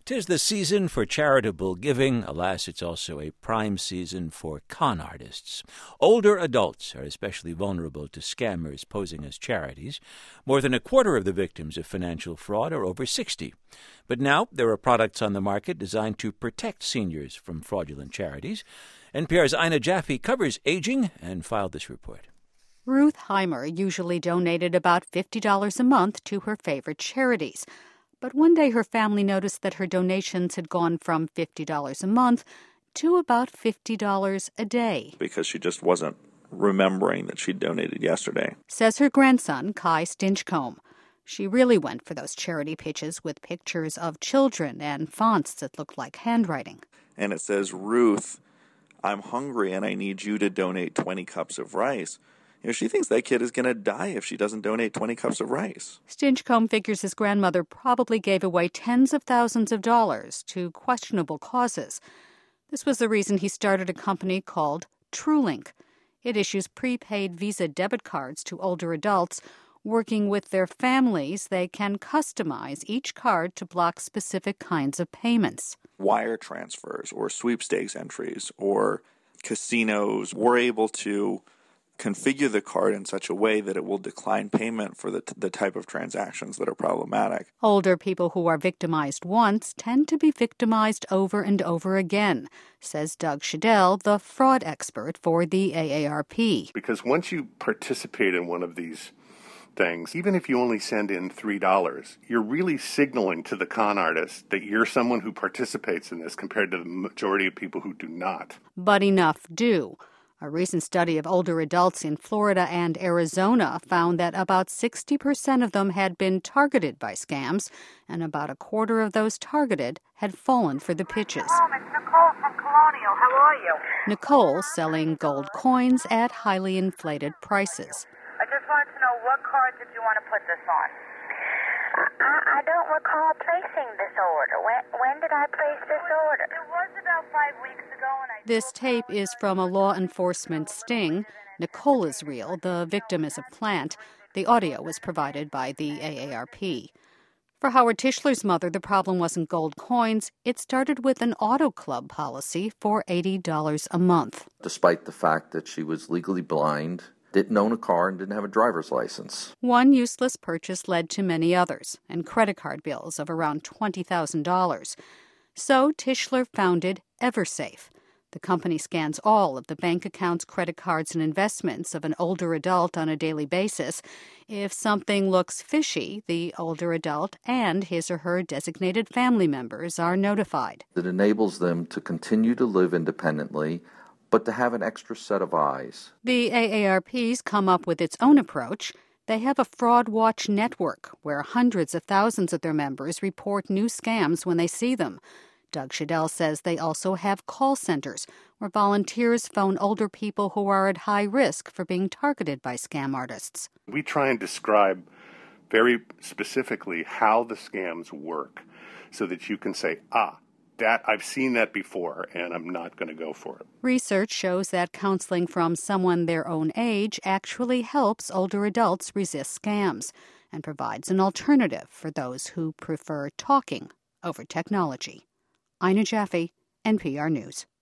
'Tis the season for charitable giving. Alas, it's also a prime season for con artists. Older adults are especially vulnerable to scammers posing as charities. More than a quarter of the victims of financial fraud are over 60. But now there are products on the market designed to protect seniors from fraudulent charities. NPR's Ina Jaffe covers aging and filed this report. Ruth Heimer usually donated about $50 a month to her favorite charities. But one day her family noticed that her donations had gone from $50 a month to about $50 a day. Because she just wasn't remembering that she'd donated yesterday. Says her grandson, Kai Stinchcomb. She really went for those charity pitches with pictures of children and fonts that looked like handwriting. And it says, Ruth, I'm hungry and I need you to donate 20 cups of rice. She thinks that kid is going to die if she doesn't donate 20 cups of rice. Stinchcomb figures his grandmother probably gave away tens of thousands of dollars to questionable causes. This was the reason he started a company called TrueLink. It issues prepaid Visa debit cards to older adults. Working with their families, they can customize each card to block specific kinds of payments. Wire transfers or sweepstakes entries or casinos, we're able to configure the card in such a way that it will decline payment for the type of transactions that are problematic. Older people who are victimized once tend to be victimized over and over again, says Doug Shadell, the fraud expert for the AARP. Because once you participate in one of these things, even if you only send in $3, you're really signaling to the con artist that you're someone who participates in this compared to the majority of people who do not. But enough do. A recent study of older adults in Florida and Arizona found that about 60% of them had been targeted by scams, and about a quarter of those targeted had fallen for the pitches. It's Nicole from Colonial. How are you? Nicole selling gold coins at highly inflated prices. I just wanted to know, what card did you want to put this on? I don't recall placing this order. When did I place this order? It was about 5 weeks ago. This tape is from a law enforcement sting. Nicole is real. The victim is a plant. The audio was provided by the AARP. For Howard Tischler's mother, the problem wasn't gold coins. It started with an auto club policy for $80 a month. Despite the fact that she was legally blind, didn't own a car, and didn't have a driver's license. One useless purchase led to many others, and credit card bills of around $20,000. So Tischler founded EverSafe. The company scans all of the bank accounts, credit cards, and investments of an older adult on a daily basis. If something looks fishy, the older adult and his or her designated family members are notified. It enables them to continue to live independently, but to have an extra set of eyes. The AARP's come up with its own approach. They have a fraud watch network where hundreds of thousands of their members report new scams when they see them. Doug Shadell says they also have call centers where volunteers phone older people who are at high risk for being targeted by scam artists. We try and describe very specifically how the scams work so that you can say, that I've seen that before, and I'm not going to go for it. Research shows that counseling from someone their own age actually helps older adults resist scams and provides an alternative for those who prefer talking over technology. Ina Jaffe, NPR News.